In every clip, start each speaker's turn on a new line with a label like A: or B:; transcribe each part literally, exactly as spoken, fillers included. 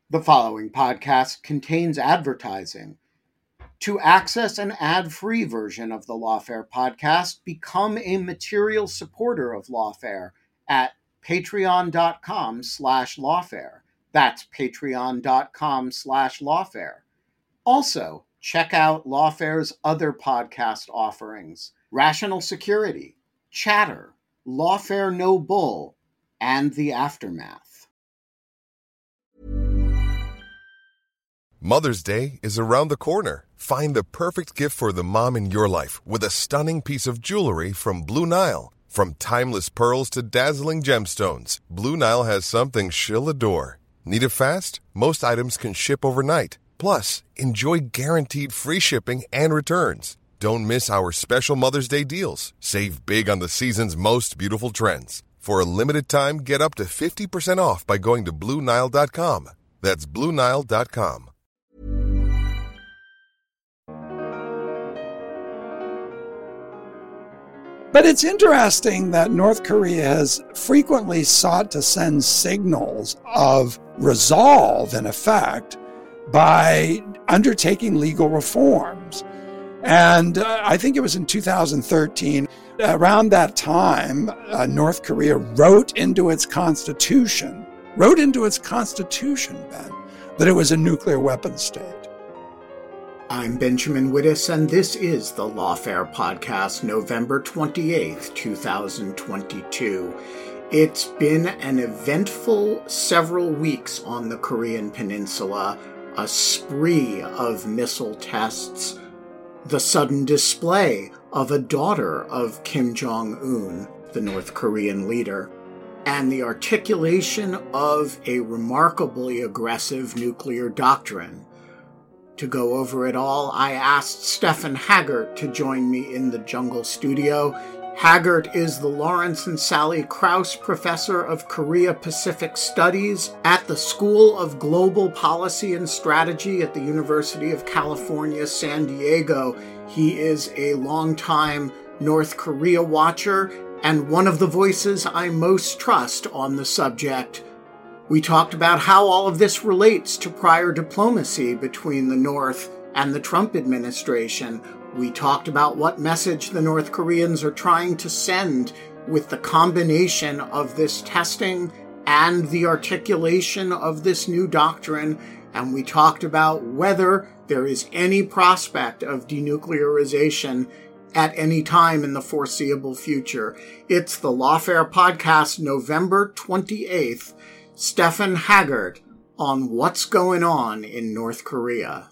A: The following podcast contains advertising. To access an ad-free version of the Lawfare podcast, become a material supporter of Lawfare at patreon.com slash lawfare. That's patreon.com slash lawfare. Also, check out Lawfare's other podcast offerings: Rational Security, Chatter, Lawfare No Bull, and The Aftermath.
B: Mother's Day is around the corner. Find the perfect gift for the mom in your life with a stunning piece of jewelry from Blue Nile. From timeless pearls to dazzling gemstones, Blue Nile has something she'll adore. Need it fast? Most items can ship overnight. Plus, enjoy guaranteed free shipping and returns. Don't miss our special Mother's Day deals. Save big on the season's most beautiful trends. For a limited time, get up to fifty percent off by going to Blue Nile dot com. That's Blue Nile dot com.
C: But it's interesting that North Korea has frequently sought to send signals of resolve, in effect, by undertaking legal reforms. And uh, I think it was in two thousand thirteen, around that time, uh, North Korea wrote into its constitution, wrote into its constitution, Ben, that it was a nuclear weapons state.
A: I'm Benjamin Wittes, and this is the Lawfare Podcast, November twenty-eighth, twenty twenty-two. It's been an eventful several weeks on the Korean Peninsula, a spree of missile tests, the sudden display of a daughter of Kim Jong-un, the North Korean leader, and the articulation of a remarkably aggressive nuclear doctrine. To go over it all, I asked Stephan Haggart to join me in the Jungle Studio. Haggart is the Lawrence and Sally Krauss Professor of Korea-Pacific Studies at the School of Global Policy and Strategy at the University of California, San Diego. He is a longtime North Korea watcher and one of the voices I most trust on the subject. We talked about how all of this relates to prior diplomacy between the North and the Trump administration. We talked about what message the North Koreans are trying to send with the combination of this testing and the articulation of this new doctrine. And we talked about whether there is any prospect of denuclearization at any time in the foreseeable future. It's the Lawfare Podcast, November twenty-eighth. Stephan Haggart on what's going on in North Korea.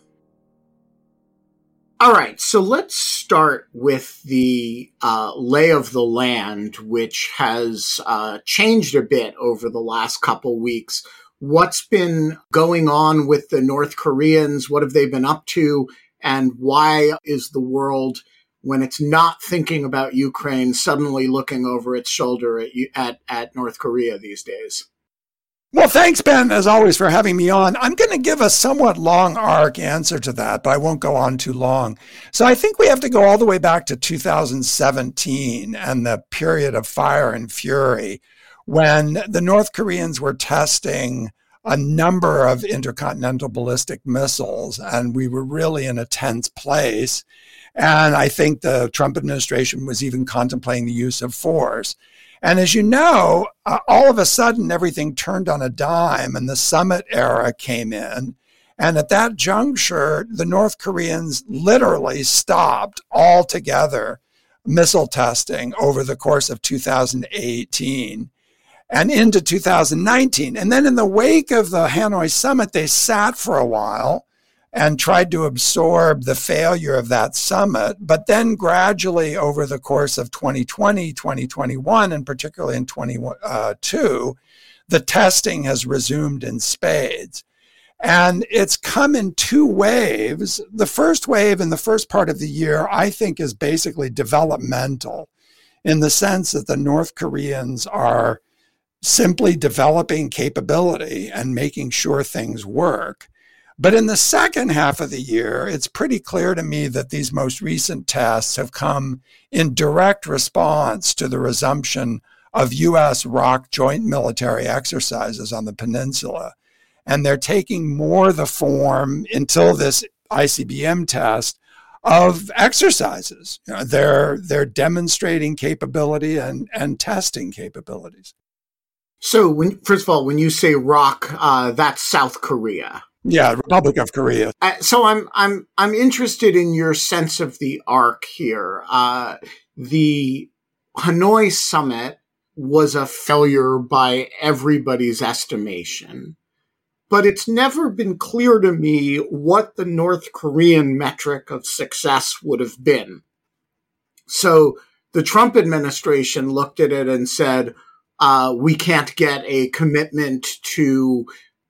A: All right, so let's start with the uh, lay of the land, which has uh, changed a bit over the last couple weeks. What's been going on with the North Koreans? What have they been up to? And why is the world, when it's not thinking about Ukraine, suddenly looking over its shoulder at, at, at North Korea these days?
C: Well, thanks, Ben, as always, for having me on. I'm going to give a somewhat long arc answer to that, but I won't go on too long. So I think we have to go all the way back to two thousand seventeen and the period of fire and fury when the North Koreans were testing a number of intercontinental ballistic missiles, and we were really in a tense place. And I think the Trump administration was even contemplating the use of force. And as you know, uh, all of a sudden, everything turned on a dime and the summit era came in. And at that juncture, the North Koreans literally stopped altogether missile testing over the course of two thousand eighteen and into two thousand nineteen. And then in the wake of the Hanoi summit, they sat for a while and tried to absorb the failure of that summit. But then gradually over the course of twenty twenty, twenty twenty-one, and particularly in twenty-two, the testing has resumed in spades. And it's come in two waves. The first wave in the first part of the year, I think, is basically developmental in the sense that the North Koreans are simply developing capability and making sure things work. But in the second half of the year, it's pretty clear to me that these most recent tests have come in direct response to the resumption of U S R O C joint military exercises on the peninsula. and they're taking more the form until this I C B M test of exercises. You know, they're they're demonstrating capability and, and testing capabilities.
A: So, when, first of all, when you say rock, uh, that's South Korea.
C: Yeah, Republic of Korea.
A: Uh, so I'm I'm I'm interested in your sense of the arc here. Uh, the Hanoi summit was a failure by everybody's estimation, but it's never been clear to me what the North Korean metric of success would have been. So the Trump administration looked at it and said, uh, we can't get a commitment to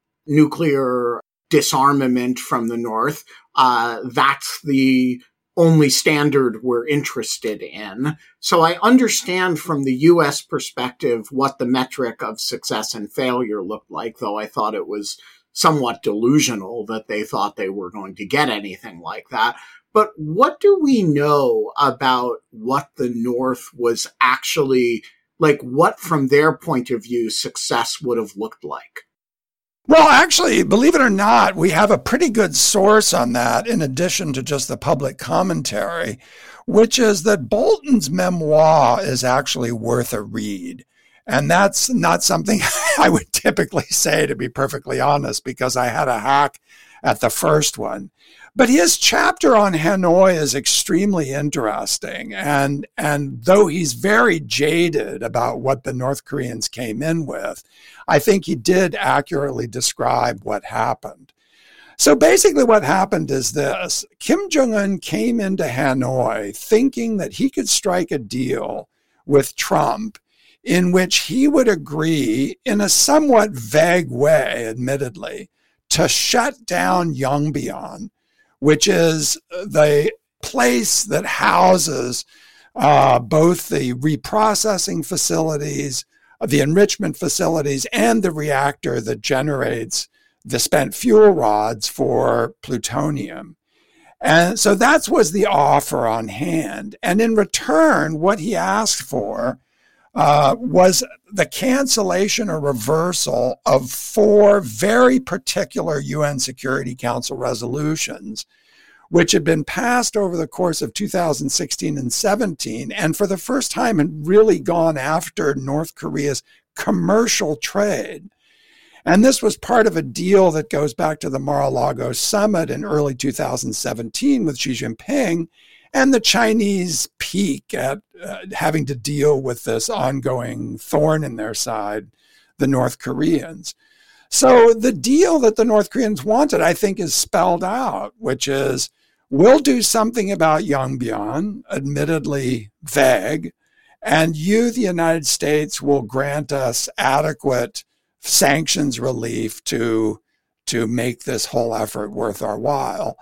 A: nuclear disarmament from the North. Uh, that's the only standard we're interested in. So I understand from the U S perspective what the metric of success and failure looked like, though I thought it was somewhat delusional that they thought they were going to get anything like that. But what do we know about what the North was actually, like what from their point of view success would have looked like?
C: Well, actually, believe it or not, we have a pretty good source on that in addition to just the public commentary, which is that Bolton's memoir is actually worth a read. And that's not something I would typically say, to be perfectly honest, because I had a hack at the first one. But his chapter on Hanoi is extremely interesting. And, and though he's very jaded about what the North Koreans came in with, I think he did accurately describe what happened. So basically what happened is this. Kim Jong-un came into Hanoi thinking that he could strike a deal with Trump in which he would agree, in a somewhat vague way, admittedly, to shut down Yongbyon, which is the place that houses uh, both the reprocessing facilities, the enrichment facilities, and the reactor that generates the spent fuel rods for plutonium. And so that was the offer on hand. And in return, what he asked for uh, was the cancellation or reversal of four very particular U N Security Council resolutions, which had been passed over the course of two thousand sixteen and seventeen, and for the first time had really gone after North Korea's commercial trade. And this was part of a deal that goes back to the Mar-a-Lago summit in early two thousand seventeen with Xi Jinping and the Chinese peak at uh, having to deal with this ongoing thorn in their side, the North Koreans. So the deal that the North Koreans wanted, I think, is spelled out, which is we'll do something about Yongbyon, admittedly vague, and you, the United States, will grant us adequate sanctions relief to, to make this whole effort worth our while.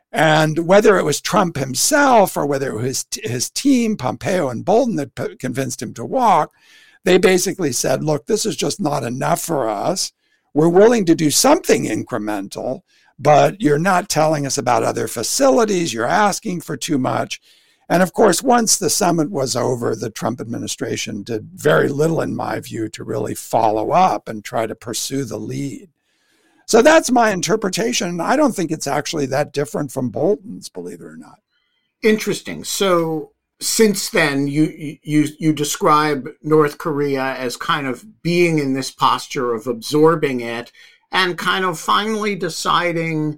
C: And whether it was Trump himself or whether it was his, his team, Pompeo and Bolton, that p- convinced him to walk, they basically said, look, this is just not enough for us. We're willing to do something incremental, but you're not telling us about other facilities. You're asking for too much. And of course, once the summit was over, the Trump administration did very little, in my view, to really follow up and try to pursue the lead. So that's my interpretation. I don't think it's actually that different from Bolton's, believe it or not.
A: Interesting. So since then, you you you describe North Korea as kind of being in this posture of absorbing it and kind of finally deciding,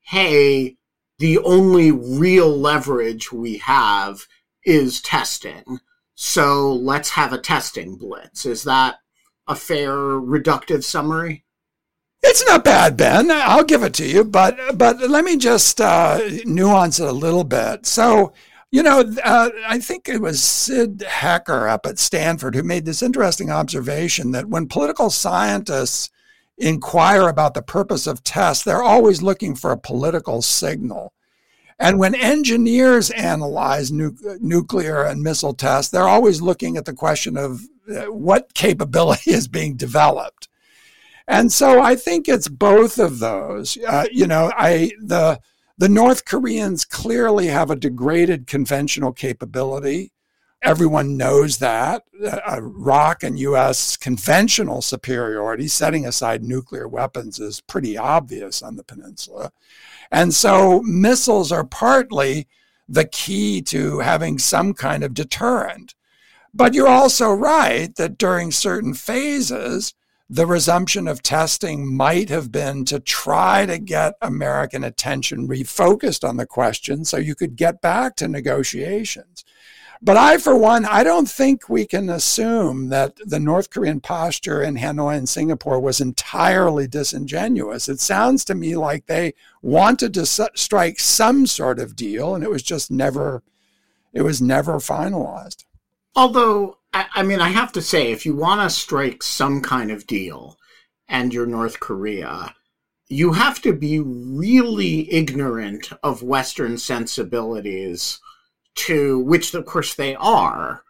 A: hey, the only real leverage we have is testing. So let's have a testing blitz. Is that a fair reductive summary?
C: It's not bad, Ben. I'll give it to you, but but let me just uh, nuance it a little bit. So, you know, uh, I think it was Sid Hecker up at Stanford who made this interesting observation that when political scientists inquire about the purpose of tests, they're always looking for a political signal. And when engineers analyze nu- nuclear and missile tests, they're always looking at the question of uh, what capability is being developed. And so I think it's both of those. Uh, you know, I the the North Koreans clearly have a degraded conventional capability. everyone knows that. Uh, R O C and U S conventional superiority, setting aside nuclear weapons, is pretty obvious on the peninsula. And so missiles are partly the key to having some kind of deterrent. But you're also right that during certain phases, the resumption of testing might have been to try to get American attention refocused on the question so you could get back to negotiations. But I, for one, I don't think we can assume that the North Korean posture in Hanoi and Singapore was entirely disingenuous. It sounds to me like they wanted to strike some sort of deal, and it was just never, it was never finalized.
A: Although, I mean, I have to say, if you want to strike some kind of deal and you're North Korea, you have to be really ignorant of Western sensibilities, to which, of course, they are,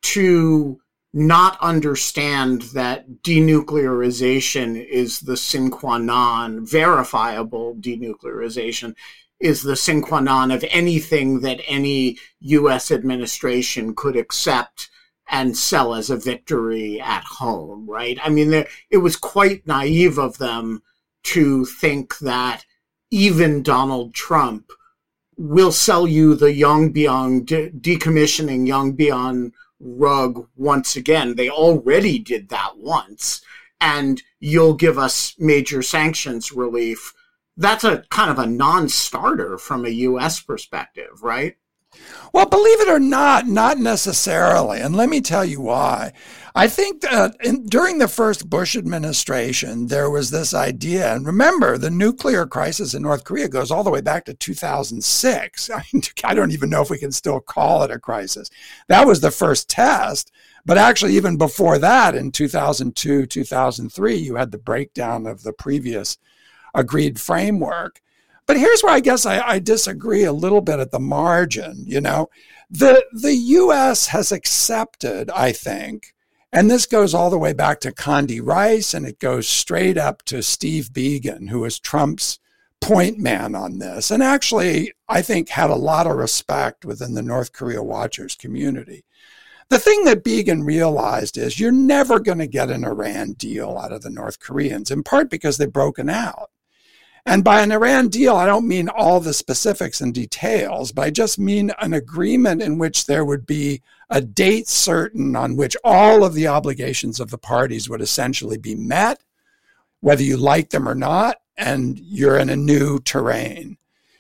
A: to not understand that denuclearization is the sine qua non, verifiable denuclearization is the sine qua non of anything that any U S administration could accept and sell as a victory at home, right? I mean, there, it was quite naive of them to think that even Donald Trump will sell you the Yongbyon, de- decommissioning Yongbyon rug once again. They already did that once, and you'll give us major sanctions relief. That's a kind of a non-starter from a U S perspective, right?
C: Well, believe it or not, not necessarily. And let me tell you why. I think that in, during the first Bush administration, there was this idea. And remember, the nuclear crisis in North Korea goes all the way back to two thousand six. I mean, I don't even know if we can still call it a crisis. That was the first test. But actually, even before that, in two thousand two, two thousand three, you had the breakdown of the previous agreed framework. But here's where I guess I, I disagree a little bit at the margin. You know, the the U S has accepted, I think, and this goes all the way back to Condi Rice, and it goes straight up to Steve Biegun, who was Trump's point man on this, and actually, I think, had a lot of respect within the North Korea watchers community. The thing that Biegun realized is you're never going to get an Iran deal out of the North Koreans, in part because they've broken out. And by an Iran deal, I don't mean all the specifics and details, but I just mean an agreement in which there would be a date certain on which all of the obligations of the parties would essentially be met, whether you like them or not, and you're in a new terrain.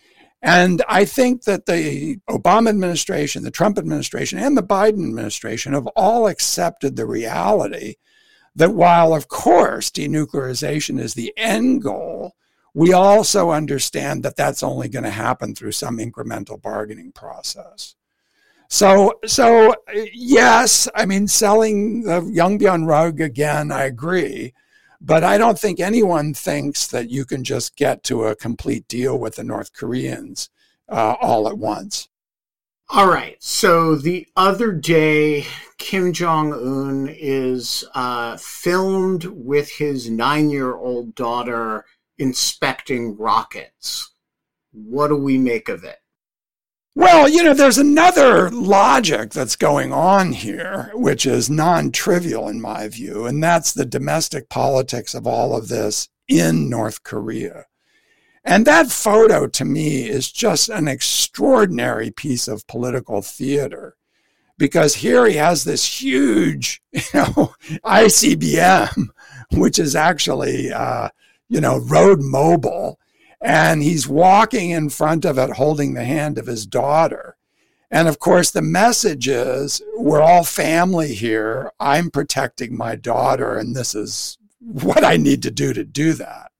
C: And I think that the Obama administration, the Trump administration, and the Biden administration have all accepted the reality that while, of course, denuclearization is the end goal, we also understand that that's only going to happen through some incremental bargaining process. So, so yes, I mean, selling the Yongbyon rug again, I agree. But I don't think anyone thinks that you can just get to a complete deal with the North Koreans uh, all at once.
A: All right. So the other day, Kim Jong-un is uh, filmed with his nine-year-old daughter inspecting rockets. What do we make of it?
C: Well, you know, there's another logic that's going on here, which is non-trivial in my view, and that's the domestic politics of all of this in North Korea. And that photo, to me, is just an extraordinary piece of political theater, because here he has this huge, you know, I C B M, which is actually, uh, you know, road mobile. And he's walking in front of it, holding the hand of his daughter. And of course, the message is, we're all family here. I'm protecting my daughter, and this is what I need to do to do that.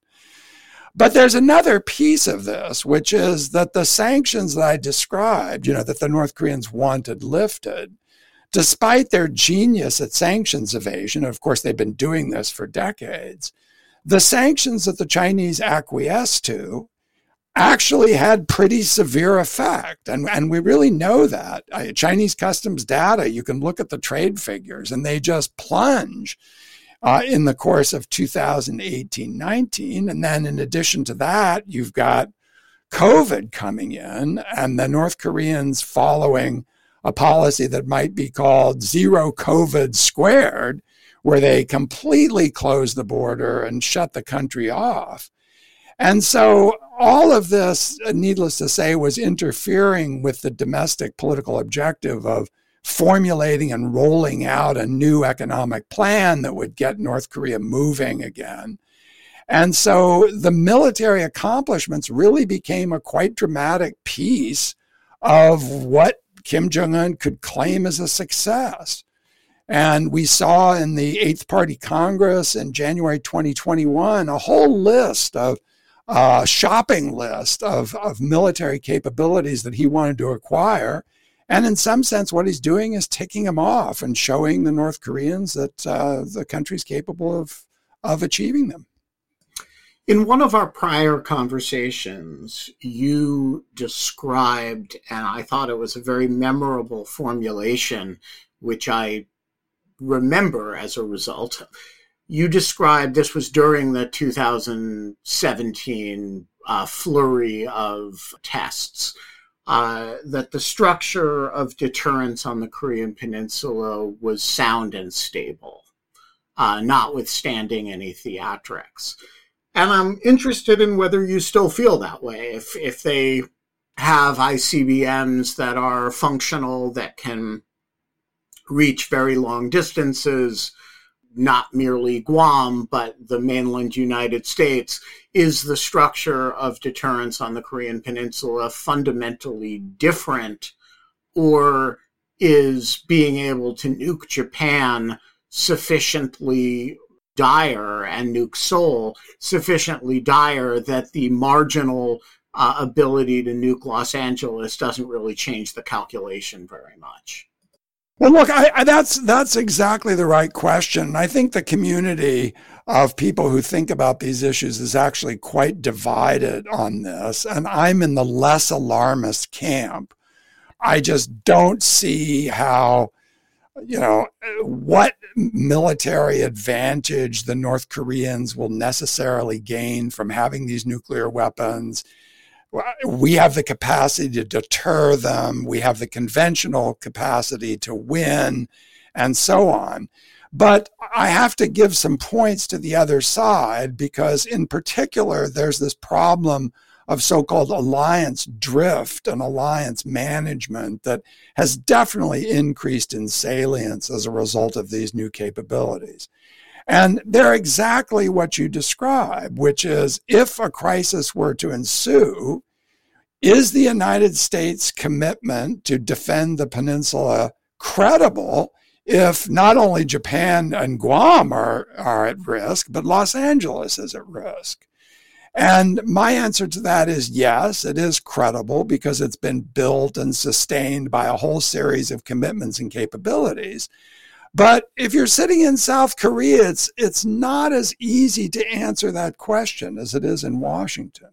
C: But there's another piece of this, which is that the sanctions that I described, you know, that the North Koreans wanted lifted, despite their genius at sanctions evasion, of course, they've been doing this for decades, the sanctions that the Chinese acquiesced to actually had pretty severe effect. And, and we really know that. I, Chinese customs data, you can look at the trade figures, and they just plunge uh, in the course of two thousand eighteen nineteen. And then in addition to that, you've got COVID coming in, and the North Koreans following a policy that might be called zero COVID squared, where they completely closed the border and shut the country off. And so all of this, needless to say, was interfering with the domestic political objective of formulating and rolling out a new economic plan that would get North Korea moving again. And so the military accomplishments really became a quite dramatic piece of what Kim Jong-un could claim as a success. And we saw in the Eighth Party Congress in January twenty twenty-one a whole list of uh, shopping list of, of military capabilities that he wanted to acquire. And in some sense, what he's doing is ticking them off and showing the North Koreans that uh, the country's capable of, of achieving them.
A: In one of our prior conversations, you described, and I thought it was a very memorable formulation, which I remember as a result. You described, this was during the two thousand seventeen uh, flurry of tests, uh, that the structure of deterrence on the Korean Peninsula was sound and stable, uh, notwithstanding any theatrics. And I'm interested in whether you still feel that way, if if they have I C B Ms that are functional, that can reach very long distances, not merely Guam, but the mainland United States. Is the structure of deterrence on the Korean Peninsula fundamentally different, or is being able to nuke Japan sufficiently dire and nuke Seoul sufficiently dire that the marginal uh, ability to nuke Los Angeles doesn't really change the calculation very much?
C: Well, look, I, I, that's that's exactly the right question. I think the community of people who think about these issues is actually quite divided on this, and I'm in the less alarmist camp. I just don't see how, you know, what military advantage the North Koreans will necessarily gain from having these nuclear weapons. We have the capacity to deter them. We have the conventional capacity to win, and so on. But I have to give some points to the other side, because in particular, there's this problem of so-called alliance drift and alliance management that has definitely increased in salience as a result of these new capabilities. And they're exactly what you describe, which is, if a crisis were to ensue, is the United States' commitment to defend the peninsula credible if not only Japan and Guam are, are at risk, but Los Angeles is at risk? And my answer to that is yes, it is credible, because it's been built and sustained by a whole series of commitments and capabilities. But if you're sitting in South Korea, it's, it's not as easy to answer that question as it is in Washington.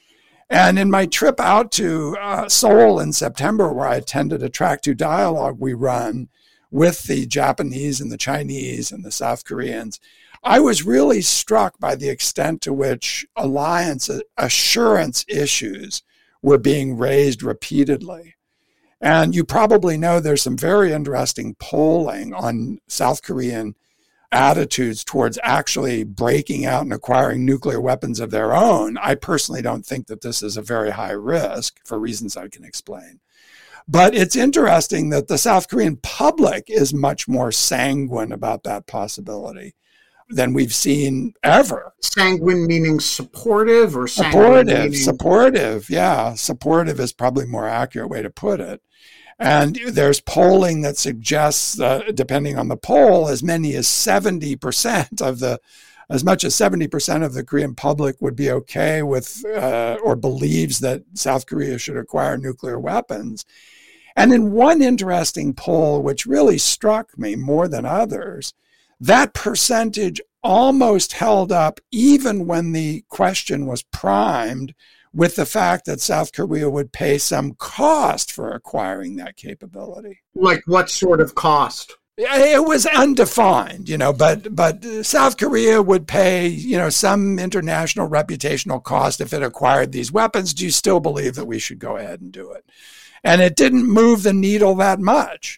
C: And in my trip out to uh, Seoul in September, where I attended a Track two dialogue we run with the Japanese and the Chinese and the South Koreans, I was really struck by the extent to which alliance assurance issues were being raised repeatedly. And you probably know there's some very interesting polling on South Korean attitudes towards actually breaking out and acquiring nuclear weapons of their own. I personally don't think that this is a very high risk, for reasons I can explain. But it's interesting that the South Korean public is much more sanguine about that possibility than we've seen ever.
A: Sanguine meaning supportive, or sanguine
C: supportive?
A: Meaning...
C: Supportive, yeah. Supportive is probably a more accurate way to put it. And there's polling that suggests, uh, depending on the poll, as many as seventy percent of the, as much as seventy percent of the Korean public would be okay with uh, or believes that South Korea should acquire nuclear weapons. And in one interesting poll, which really struck me more than others, that percentage almost held up even when the question was primed with the fact that South Korea would pay some cost for acquiring that capability.
A: Like what sort of cost?
C: It was undefined, you know, but but South Korea would pay, you know, some international reputational cost if it acquired these weapons. Do you still believe that we should go ahead and do it? And it didn't move the needle that much.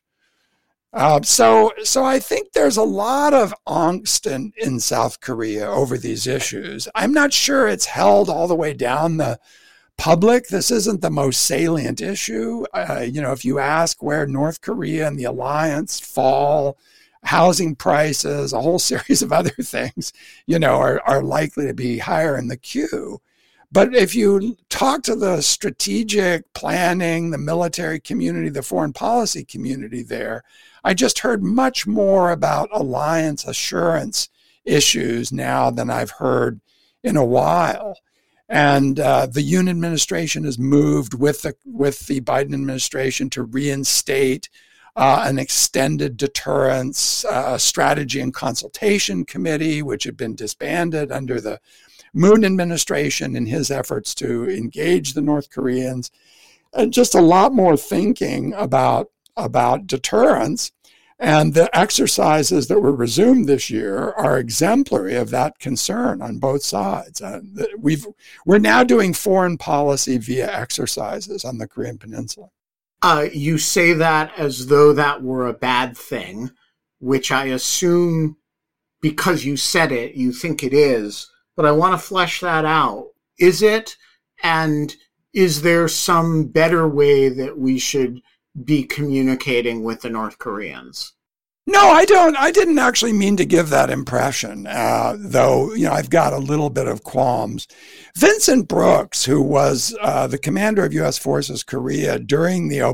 C: Uh, so, so I think there's a lot of angst in, in South Korea over these issues. I'm not sure it's held all the way down the public. This isn't the most salient issue. Uh, you know, if you ask where North Korea and the alliance fall, housing prices, a whole series of other things, you know, are, are likely to be higher in the queue. But if you talk to the strategic planning, the military community, the foreign policy community there, I just heard much more about alliance assurance issues now than I've heard in a while. And uh, the Yoon administration has moved with the, with the Biden administration to reinstate uh, an extended deterrence uh, strategy and consultation committee, which had been disbanded under the Moon administration in his efforts to engage the North Koreans, and just a lot more thinking about, about deterrence. And the exercises that were resumed this year are exemplary of that concern on both sides. Uh, we've, we're now doing foreign policy via exercises on the Korean Peninsula.
A: Uh, you say that as though that were a bad thing, which I assume because you said it, you think it is. But I want to flesh that out. Is it? And is there some better way that we should be communicating with the North Koreans?
C: No, I don't. I didn't actually mean to give that impression, uh, though, you know, I've got a little bit of qualms. Vincent Brooks, who was uh, the commander of U S Forces Korea during the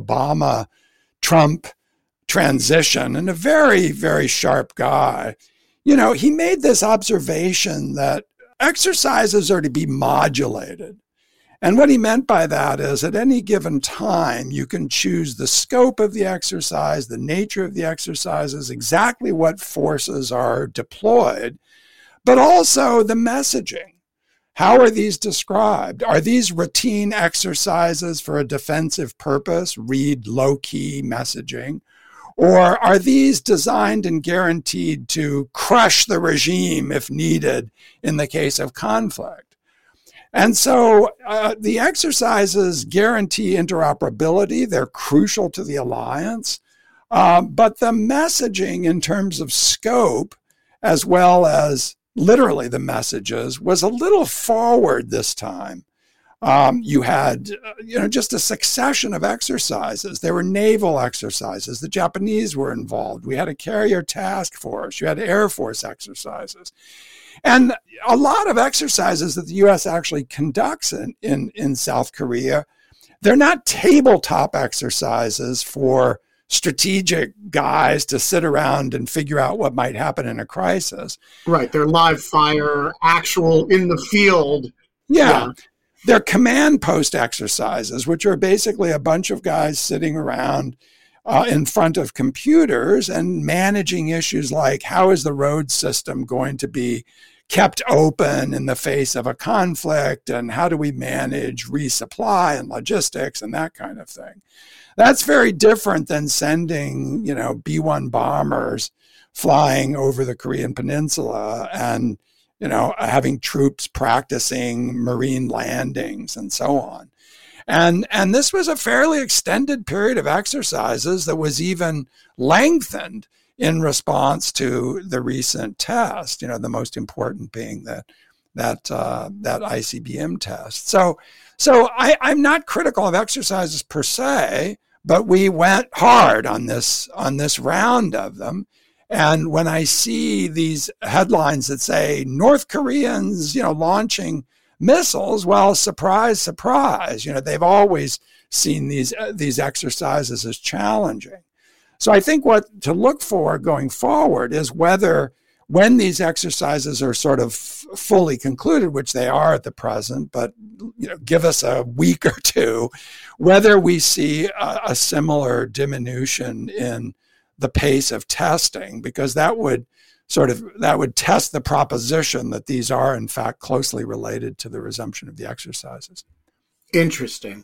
C: Obama-Trump transition, and a very, very sharp guy, you know, he made this observation that exercises are to be modulated. And what he meant by that is at any given time, you can choose the scope of the exercise, the nature of the exercises, exactly what forces are deployed, but also the messaging. How are these described? Are these routine exercises for a defensive purpose? Read low-key messaging. Or are these designed and guaranteed to crush the regime if needed in the case of conflict? And so uh, the exercises guarantee interoperability. They're crucial to the alliance. Uh, but the messaging in terms of scope, as well as literally the messages, was a little forward this time. Um, you had, you know, just a succession of exercises. There were naval exercises. The Japanese were involved. We had a carrier task force. You had Air Force exercises. And a lot of exercises that the U S actually conducts in, in, in South Korea, they're not tabletop exercises for strategic guys to sit around and figure out what might happen in a crisis.
A: Right. They're live fire, actual in the field.
C: Yeah.
A: yeah.
C: They're command post exercises, which are basically a bunch of guys sitting around uh, in front of computers and managing issues like how is the road system going to be kept open in the face of a conflict, and how do we manage resupply and logistics and that kind of thing. That's very different than sending, you know, B one bombers flying over the Korean Peninsula and you know, having troops practicing marine landings and so on. And, and this was a fairly extended period of exercises that was even lengthened in response to the recent test, you know, the most important being that, that, uh, that I C B M test. So, so I, I'm not critical of exercises per se, but we went hard on this, on this round of them. And when I see these headlines that say North Koreans, you know, launching missiles, well, surprise, surprise, you know, they've always seen these uh, these exercises as challenging. So I think what to look for going forward is whether when these exercises are sort of f- fully concluded, which they are at the present, but you know, give us a week or two, whether we see a, a similar diminution in the pace of testing, because that would sort of, that would test the proposition that these are in fact closely related to the resumption of the exercises.
A: Interesting.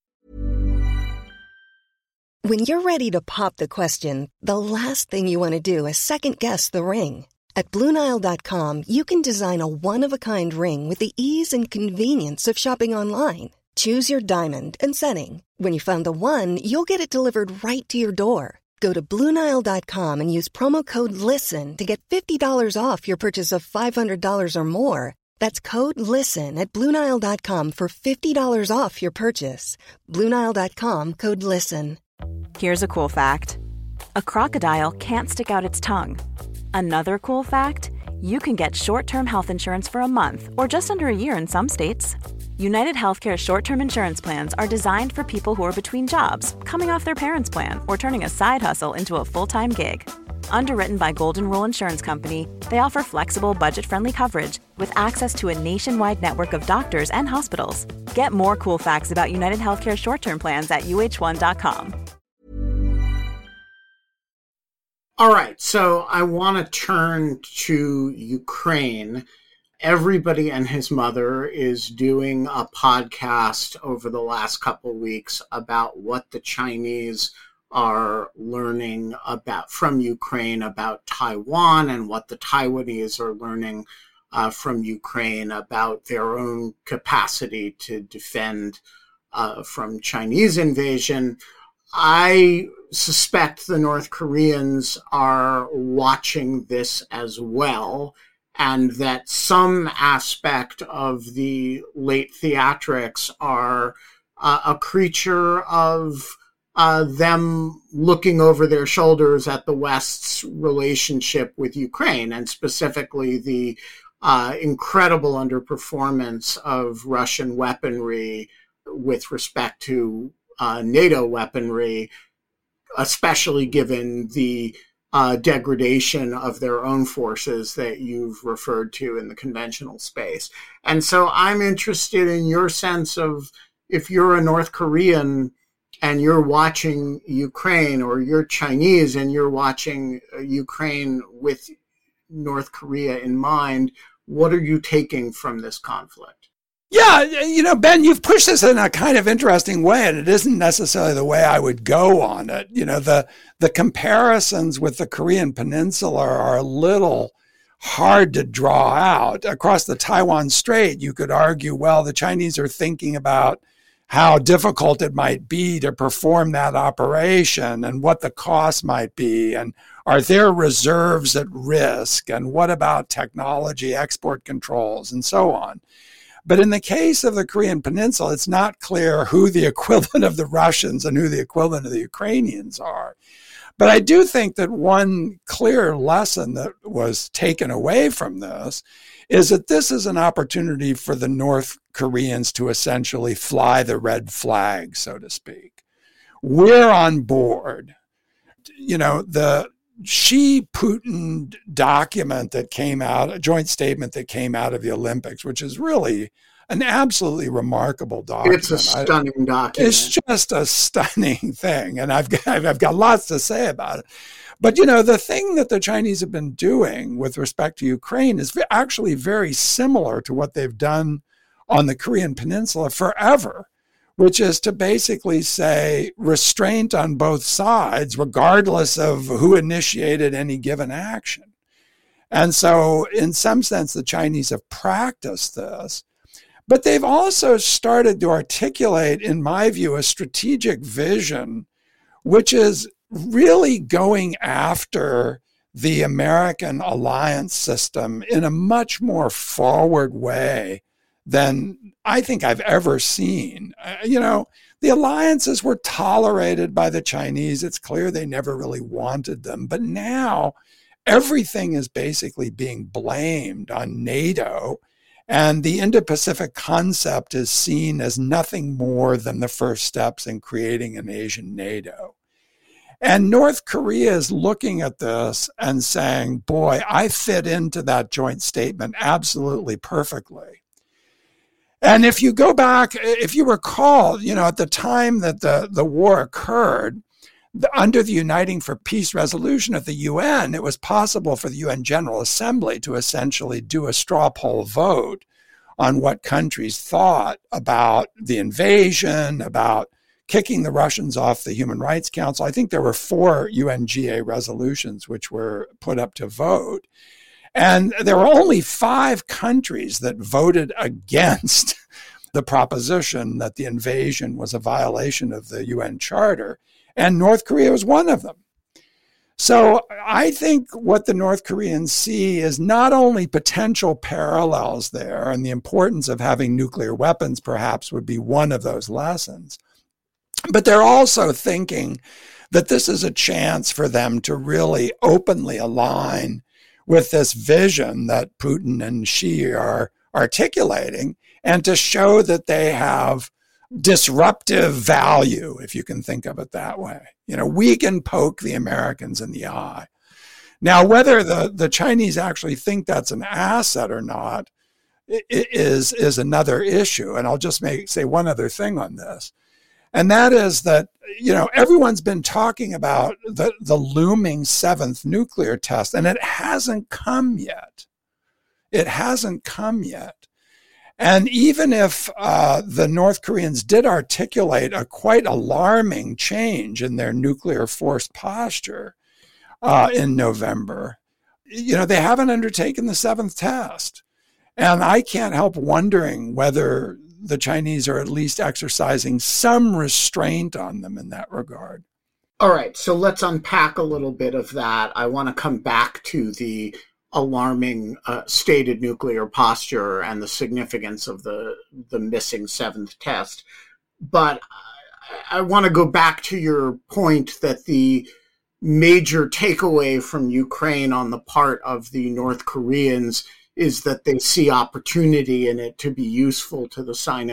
D: When you're ready to pop the question, the last thing you want to do is second guess the ring. At Blue Nile dot com, you can design a one-of-a-kind ring with the ease and convenience of shopping online. Choose your diamond and setting. When you find the one, you'll get it delivered right to your door. Go to Blue Nile dot com and use promo code LISTEN to get fifty dollars off your purchase of five hundred dollars or more. That's code LISTEN at Blue Nile dot com for fifty dollars off your purchase. Blue Nile dot com, code LISTEN.
E: Here's a cool fact. A crocodile can't stick out its tongue. Another cool fact, you can get short-term health insurance for a month or just under a year in some states. United Healthcare short-term insurance plans are designed for people who are between jobs, coming off their parents' plan, or turning a side hustle into a full-time gig. Underwritten by Golden Rule Insurance Company, they offer flexible, budget-friendly coverage with access to a nationwide network of doctors and hospitals. Get more cool facts about United Healthcare short-term plans at U H one dot com.
A: All right, so I want to turn to Ukraine. Everybody and his mother is doing a podcast over the last couple of weeks about what the Chinese are learning about from Ukraine about Taiwan and what the Taiwanese are learning uh, from Ukraine about their own capacity to defend uh, from Chinese invasion. I suspect the North Koreans are watching this as well, and that some aspect of the late theatrics are uh, a creature of uh, them looking over their shoulders at the West's relationship with Ukraine, and specifically the uh, incredible underperformance of Russian weaponry with respect to uh, NATO weaponry, especially given the uh, degradation of their own forces that you've referred to in the conventional space. And so I'm interested in your sense of, if you're a North Korean and you're watching Ukraine, or you're Chinese and you're watching Ukraine with North Korea in mind, what are you taking from this conflict?
C: Yeah, you know, Ben, you've pushed this in a kind of interesting way, and it isn't necessarily the way I would go on it. You know, the the comparisons with the Korean Peninsula are a little hard to draw out. Across the Taiwan Strait, you could argue, well, the Chinese are thinking about how difficult it might be to perform that operation and what the cost might be, and are their reserves at risk, and what about technology, export controls, and so on. But in the case of the Korean Peninsula, it's not clear who the equivalent of the Russians and who the equivalent of the Ukrainians are. But I do think that one clear lesson that was taken away from this is that this is an opportunity for the North Koreans to essentially fly the red flag, so to speak. We're on board. You know, the Xi-Putin document that came out, a joint statement that came out of the Olympics, which is really an absolutely remarkable document.
A: It's a stunning document.
C: It's just a stunning thing, and I've got, I've got lots to say about it. But, you know, the thing that the Chinese have been doing with respect to Ukraine is actually very similar to what they've done on the Korean Peninsula forever, which is to basically say restraint on both sides, regardless of who initiated any given action. And so in some sense, the Chinese have practiced this, but they've also started to articulate, in my view, a strategic vision, which is really going after the American alliance system in a much more forward way than I think I've ever seen. Uh, you know, the alliances were tolerated by the Chinese. It's clear they never really wanted them. But now everything is basically being blamed on NATO. And the Indo-Pacific concept is seen as nothing more than the first steps in creating an Asian NATO. And North Korea is looking at this and saying, boy, I fit into that joint statement absolutely perfectly. And if you go back, if you recall, you know, at the time that the, the war occurred, the, under the Uniting for Peace resolution of the U N, it was possible for the U N General Assembly to essentially do a straw poll vote on what countries thought about the invasion, about kicking the Russians off the Human Rights Council. I think there were four U N G A resolutions which were put up to vote. And there were only five countries that voted against the proposition that the invasion was a violation of the U N Charter, and North Korea was one of them. So I think what the North Koreans see is not only potential parallels there, and the importance of having nuclear weapons perhaps would be one of those lessons, but they're also thinking that this is a chance for them to really openly align with this vision that Putin and Xi are articulating, and to show that they have disruptive value, if you can think of it that way. You know, we can poke the Americans in the eye. Now, whether the, the Chinese actually think that's an asset or not is, is another issue. And I'll just make, say one other thing on this. And that is that, you know, everyone's been talking about the, the looming seventh nuclear test, and it hasn't come yet. It hasn't come yet. And even if uh, the North Koreans did articulate a quite alarming change in their nuclear force posture uh, in November, you know, they haven't undertaken the seventh test. And I can't help wondering whether the Chinese are at least exercising some restraint on them in that regard.
A: All right, so let's unpack a little bit of that. I want to come back to the alarming uh, stated nuclear posture and the significance of the, the missing seventh test. But I, I want to go back to your point that the major takeaway from Ukraine on the part of the North Koreans is that they see opportunity in it to be useful to the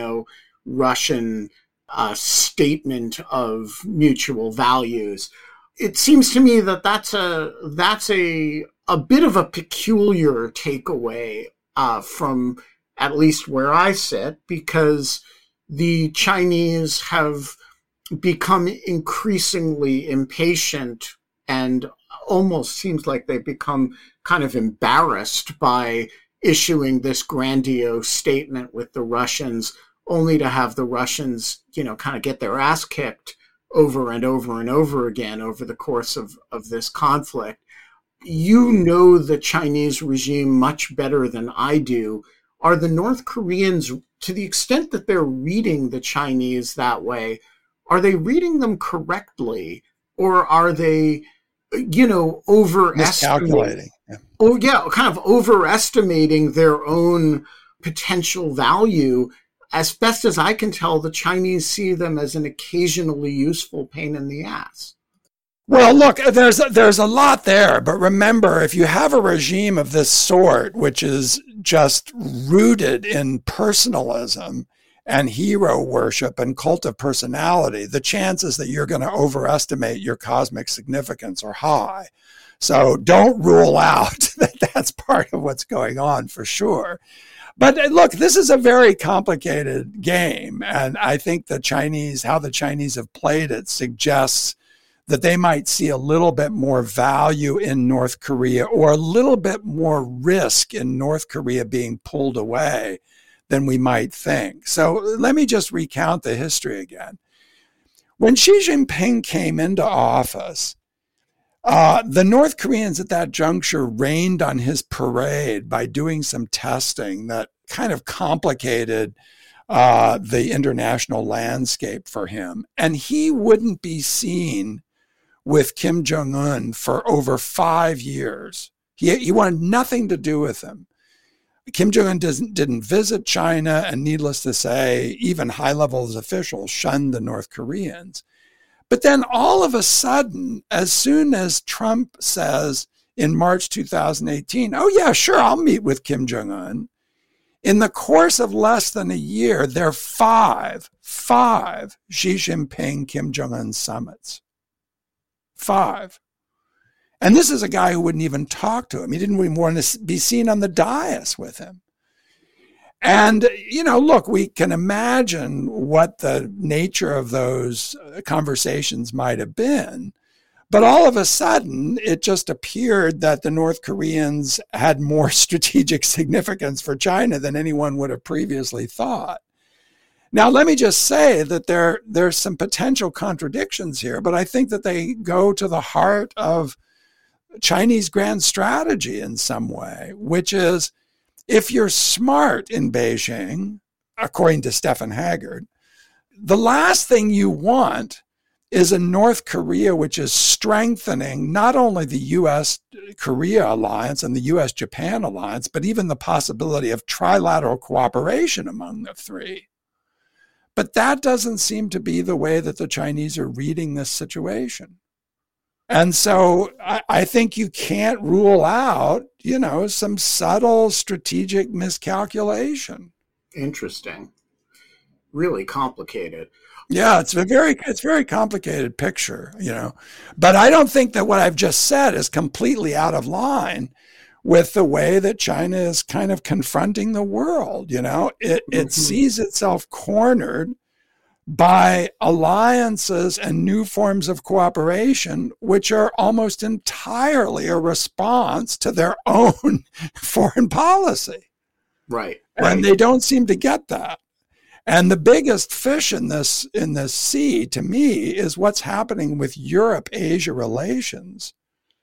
A: Sino-Russian uh, statement of mutual values. It seems to me that that's a that's a a bit of a peculiar takeaway uh, from at least where I sit, because the Chinese have become increasingly impatient and almost seems like they've become kind of embarrassed by issuing this grandiose statement with the Russians, only to have the Russians, you know, kind of get their ass kicked over and over and over again over the course of, of this conflict. You know the Chinese regime much better than I do. Are the North Koreans, to the extent that they're reading the Chinese that way, are they reading them correctly, or are they, you know, overestimating? Yeah. Oh, yeah, kind of overestimating their own potential value. As best as I can tell, the Chinese see them as an occasionally useful pain in the ass.
C: Well, look, there's there's a lot there, but remember, if you have a regime of this sort, which is just rooted in personalism and hero worship and cult of personality, the chances that you're going to overestimate your cosmic significance are high. So don't rule out that that's part of what's going on for sure. But look, this is a very complicated game, and I think the Chinese, how the Chinese have played it, suggests that they might see a little bit more value in North Korea, or a little bit more risk in North Korea being pulled away than we might think. So let me just recount the history again. When Xi Jinping came into office, uh, the North Koreans at that juncture rained on his parade by doing some testing that kind of complicated uh, the international landscape for him. And he wouldn't be seen with Kim Jong-un for over five years. He, he wanted nothing to do with him. Kim Jong-un doesn't, didn't visit China, and needless to say, even high-level officials shunned the North Koreans. But then all of a sudden, as soon as Trump says in March two thousand eighteen, oh yeah, sure, I'll meet with Kim Jong-un, in the course of less than a year, there are five, five Xi Jinping, Kim Jong-un summits. Five. And this is a guy who wouldn't even talk to him. He didn't even want to be seen on the dais with him. And, you know, look, we can imagine what the nature of those conversations might have been. But all of a sudden, it just appeared that the North Koreans had more strategic significance for China than anyone would have previously thought. Now, let me just say that there there's some potential contradictions here, but I think that they go to the heart of Chinese grand strategy in some way, which is, if you're smart in Beijing, according to Stephen Haggard. The last thing you want is a North Korea which is strengthening not only the U S Korea alliance and the U S Japan alliance, but even the possibility of trilateral cooperation among the three. But that doesn't seem to be the way that the Chinese are reading this situation. And so I, I think you can't rule out, you know, some subtle strategic miscalculation.
A: Interesting. Really complicated.
C: Yeah, it's a very it's a very complicated picture, you know. But I don't think that what I've just said is completely out of line with the way that China is kind of confronting the world, you know. It mm-hmm. it sees itself cornered by alliances and new forms of cooperation, which are almost entirely a response to their own foreign policy.
A: Right.
C: And
A: right.
C: they don't seem to get that. And the biggest fish in this in this sea, to me, is what's happening with Europe-Asia relations.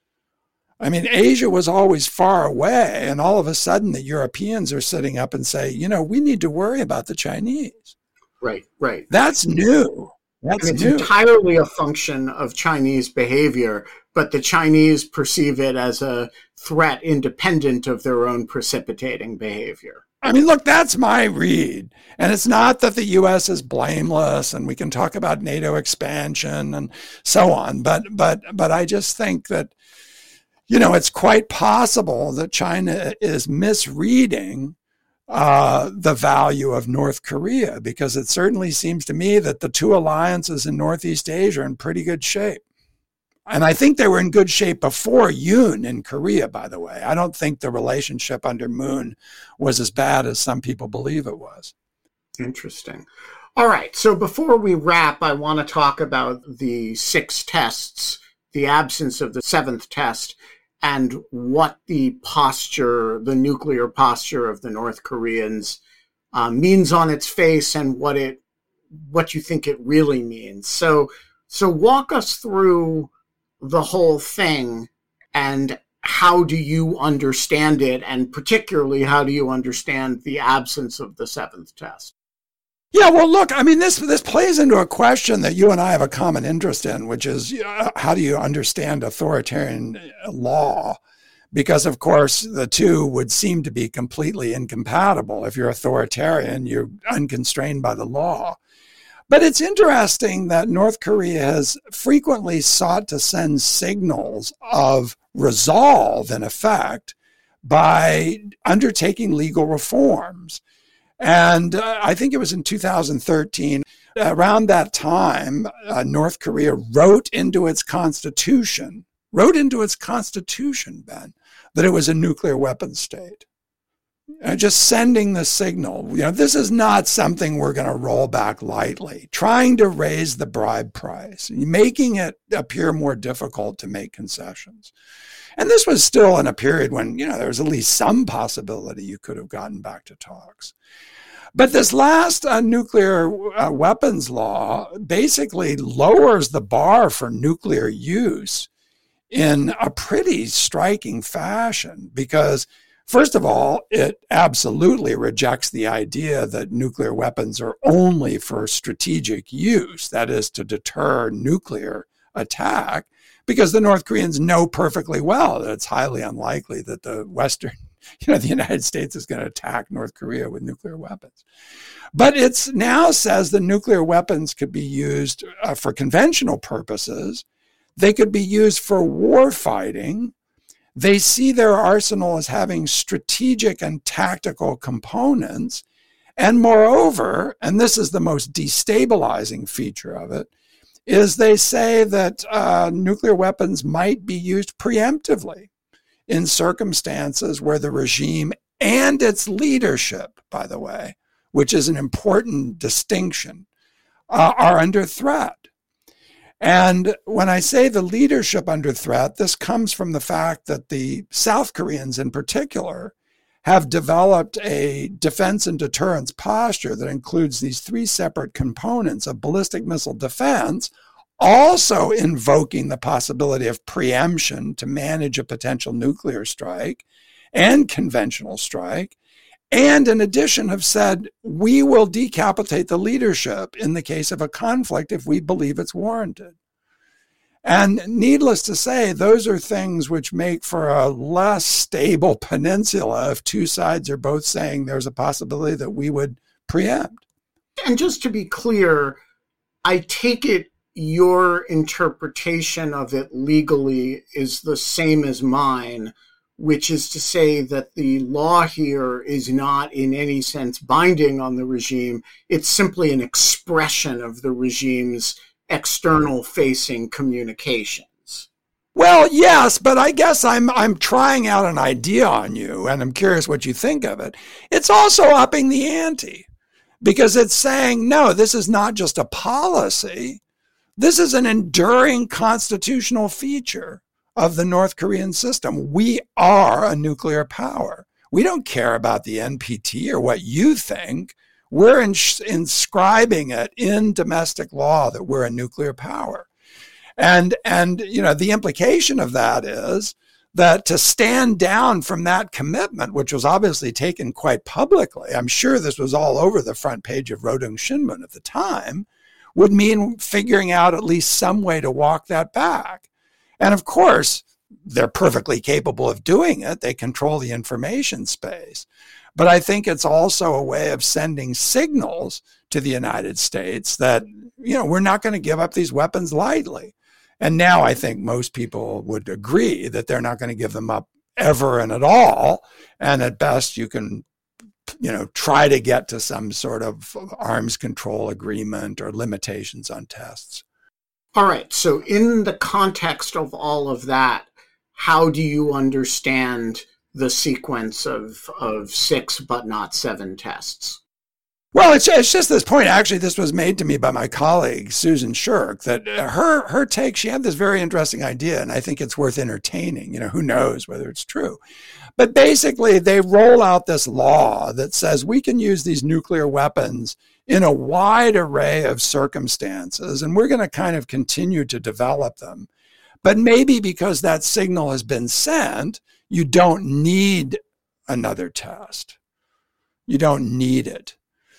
C: I mean, Asia was always far away, and all of a sudden the Europeans are sitting up and say, you know, we need to worry about the Chinese.
A: Right, right.
C: That's new. That's
A: and it's
C: new.
A: entirely a function of Chinese behavior, but the Chinese perceive it as a threat independent of their own precipitating behavior.
C: I mean, look, that's my read. And it's not that the U S is blameless and we can talk about NATO expansion and so on. But but but I just think that, you know, it's quite possible that China is misreading uh, the value of North Korea, because it certainly seems to me that the two alliances in Northeast Asia are in pretty good shape. And I think they were in good shape before Yoon in Korea, by the way. I don't think the relationship under Moon was as bad as some people believe it was.
A: Interesting. All right. So before we wrap, I want to talk about the six tests, the absence of the seventh test, and what the posture, the nuclear posture of the North Koreans uh, means on its face, and what it, what you think it really means. So, so walk us through the whole thing, and how do you understand it, and particularly how do you understand the absence of the seventh test?
C: Yeah, well, look, I mean, this this plays into a question that you and I have a common interest in, which is uh, how do you understand authoritarian law? Because, of course, the two would seem to be completely incompatible. If you're authoritarian, you're unconstrained by the law. But it's interesting that North Korea has frequently sought to send signals of resolve, in effect, by undertaking legal reforms. And uh, I think it was in two thousand thirteen, around that time, uh, North Korea wrote into its constitution, wrote into its constitution, Ben, that it was a nuclear weapons state. Uh, just sending the signal, you know, this is not something we're going to roll back lightly, trying to raise the bribe price, making it appear more difficult to make concessions. And this was still in a period when, you know, there was at least some possibility you could have gotten back to talks. But this last uh, nuclear uh, weapons law basically lowers the bar for nuclear use in a pretty striking fashion, because first of all, it absolutely rejects the idea that nuclear weapons are only for strategic use, that is, to deter nuclear attack, because the North Koreans know perfectly well that it's highly unlikely that the Western, you know, the United States is going to attack North Korea with nuclear weapons. But it now says that nuclear weapons could be used uh, for conventional purposes. They could be used for war fighting. They see their arsenal as having strategic and tactical components. And moreover, and this is the most destabilizing feature of it, is they say that uh, nuclear weapons might be used preemptively in circumstances where the regime and its leadership, by the way, which is an important distinction, uh, are under threat. And when I say the leadership under threat, this comes from the fact that the South Koreans in particular have developed a defense and deterrence posture that includes these three separate components of ballistic missile defense, also invoking the possibility of preemption to manage a potential nuclear strike and conventional strike, And in addition have said, we will decapitate the leadership in the case of a conflict if we believe it's warranted. And needless to say, those are things which make for a less stable peninsula if two sides are both saying there's a possibility that we would preempt.
A: And just to be clear, I take it your interpretation of it legally is the same as mine, which is to say that the law here is not in any sense binding on the regime. It's simply an expression of the regime's external facing communications.
C: Well, yes, but I guess I'm I'm trying out an idea on you, and I'm curious what you think of it. It's also upping the ante, because it's saying, no, this is not just a policy. This is an enduring constitutional feature of the North Korean system. We are a nuclear power. We don't care about the N P T or what you think. We're ins- inscribing it in domestic law that we're a nuclear power. And, and, you know, the implication of that is that to stand down from that commitment, which was obviously taken quite publicly, I'm sure this was all over the front page of Rodong Shinmun at the time, would mean figuring out at least some way to walk that back. And of course, they're perfectly capable of doing it. They control the information space. But I think it's also a way of sending signals to the United States that, you know, we're not going to give up these weapons lightly. And now I think most people would agree that they're not going to give them up ever and at all. And at best, you can, you know, try to get to some sort of arms control agreement or limitations on tests.
A: All right. So in the context of all of that, how do you understand the sequence of, of six but not seven tests?
C: Well, it's, it's just this point. Actually, this was made to me by my colleague, Susan Shirk, that her her take, she had this very interesting idea, and I think it's worth entertaining. You know, who knows whether it's true. But basically, they roll out this law that says we can use these nuclear weapons in a wide array of circumstances, and we're going to kind of continue to develop them. But maybe because that signal has been sent, you don't need another test. You don't need it.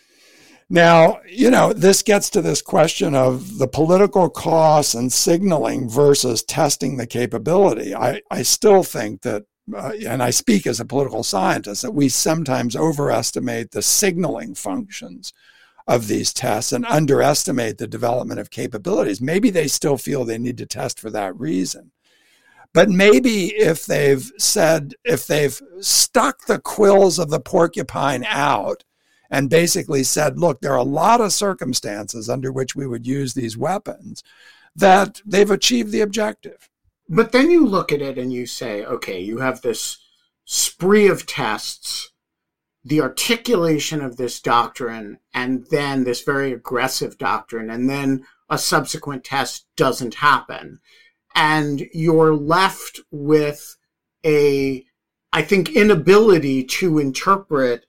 C: Now, you know, this gets to this question of the political costs and signaling versus testing the capability. I, I still think that, uh, and I speak as a political scientist, that we sometimes overestimate the signaling functions of these tests and underestimate the development of capabilities. Maybe they still feel they need to test for that reason. But maybe if they've said, if they've stuck the quills of the porcupine out and basically said, look, there are a lot of circumstances under which we would use these weapons, that they've achieved the objective.
A: But then you look at it and you say, okay, you have this spree of tests, the articulation of this doctrine, and then this very aggressive doctrine, and then a subsequent test doesn't happen. And you're left with a, I think, inability to interpret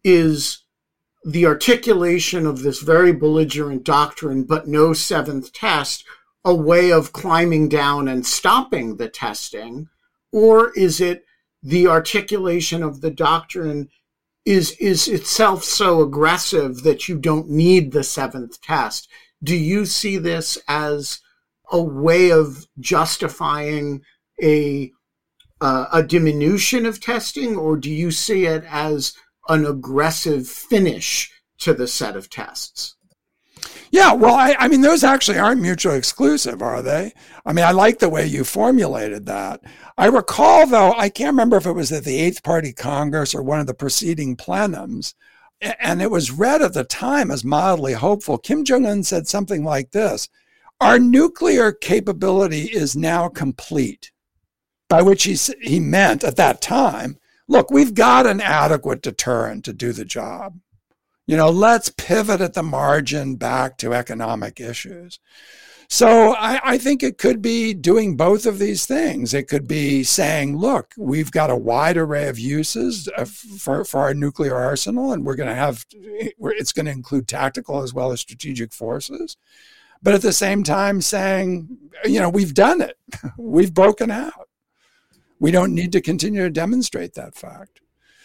A: is the articulation of this very belligerent doctrine, but no seventh test, a way of climbing down and stopping the testing? Or is it the articulation of the doctrine is, is itself so aggressive that you don't need the seventh test? Do you see this as a way of justifying a uh, a diminution of testing, or do you see it as an aggressive finish to the set of tests?
C: Yeah, well, I, I mean, those actually aren't mutually exclusive, are they? I mean, I like the way you formulated that. I recall, though, I can't remember if it was at the Eighth Party Congress or one of the preceding plenums, and it was read at the time as mildly hopeful. Kim Jong-un said something like this: our nuclear capability is now complete, by which he, he meant at that time, look, we've got an adequate deterrent to do the job. You know, let's pivot at the margin back to economic issues. So I, I think it could be doing both of these things. It could be saying, look, we've got a wide array of uses for, for our nuclear arsenal, and we're going to have, it's going to include tactical as well as strategic forces. But at the same time saying, you know, we've done it. We've broken out. We don't need to continue to demonstrate that fact.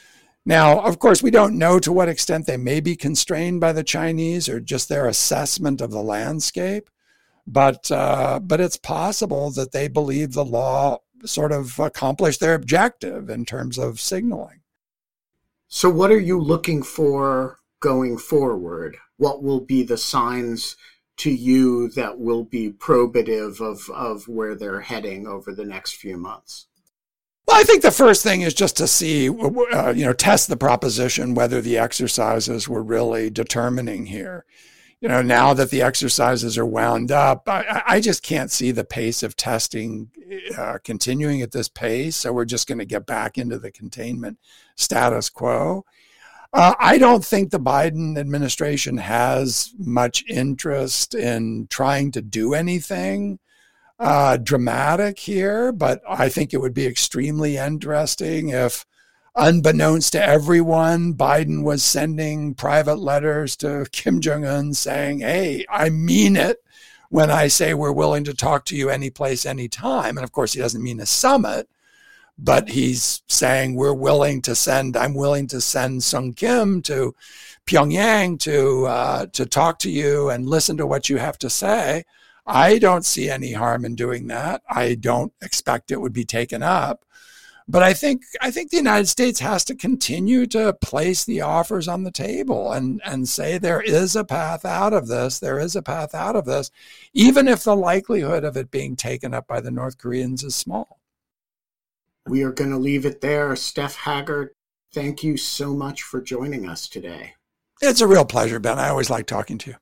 C: Now, of course, we don't know to what extent they may be constrained by the Chinese or just their assessment of the landscape, but uh, but it's possible that they believe the law sort of accomplished their objective in terms of signaling.
A: So what are you looking for going forward? What will be the signs to you that will be probative of, of where they're heading over the next few months?
C: Well, I think the first thing is just to see, uh, you know, test the proposition whether the exercises were really determining here. You know, now that the exercises are wound up, I, I just can't see the pace of testing uh, continuing at this pace. So we're just going to get back into the containment status quo. Uh, I don't think the Biden administration has much interest in trying to do anything uh, dramatic here, but I think it would be extremely interesting if, unbeknownst to everyone, Biden was sending private letters to Kim Jong-un saying, hey, I mean it when I say we're willing to talk to you any place, anytime. And of course, he doesn't mean a summit, but he's saying we're willing to send, I'm willing to send Sung Kim to Pyongyang to uh, to talk to you and listen to what you have to say. I don't see any harm in doing that. I don't expect it would be taken up. But I think I think the United States has to continue to place the offers on the table and, and say there is a path out of this. There is a path out of this, even if the likelihood of it being taken up by the North Koreans is small.
A: We are going to leave it there. Steph Haggart, thank you so much for joining us today.
C: It's a real pleasure, Ben. I always like talking to you.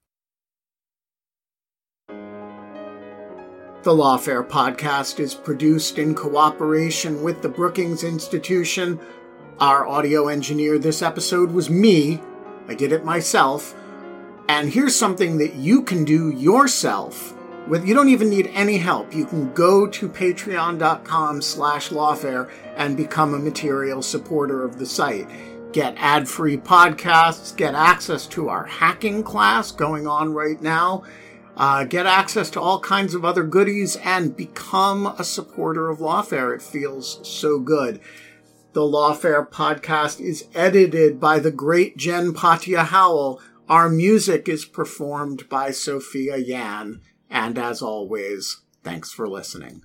A: The Lawfare podcast is produced in cooperation with the Brookings Institution. Our audio engineer this episode was me. I did it myself. And here's something that you can do yourself. With, you don't even need any help. You can go to patreon.com slash lawfare and become a material supporter of the site. Get ad-free podcasts, get access to our hacking class going on right now, uh, get access to all kinds of other goodies, and become a supporter of Lawfare. It feels so good. The Lawfare podcast is edited by the great Jen Patia Howell. Our music is performed by Sophia Yan. And as always, thanks for listening.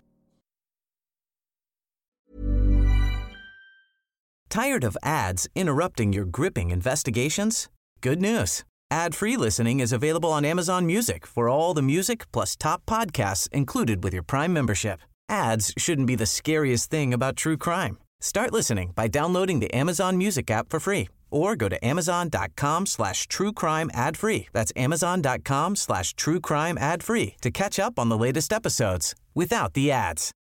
F: Tired of ads interrupting your gripping investigations? Good news. Ad-free listening is available on Amazon Music for all the music plus top podcasts included with your Prime membership. Ads shouldn't be the scariest thing about true crime. Start listening by downloading the Amazon Music app for free or go to amazon.com slash true crime ad free. That's amazon.com slash true crime ad free to catch up on the latest episodes without the ads.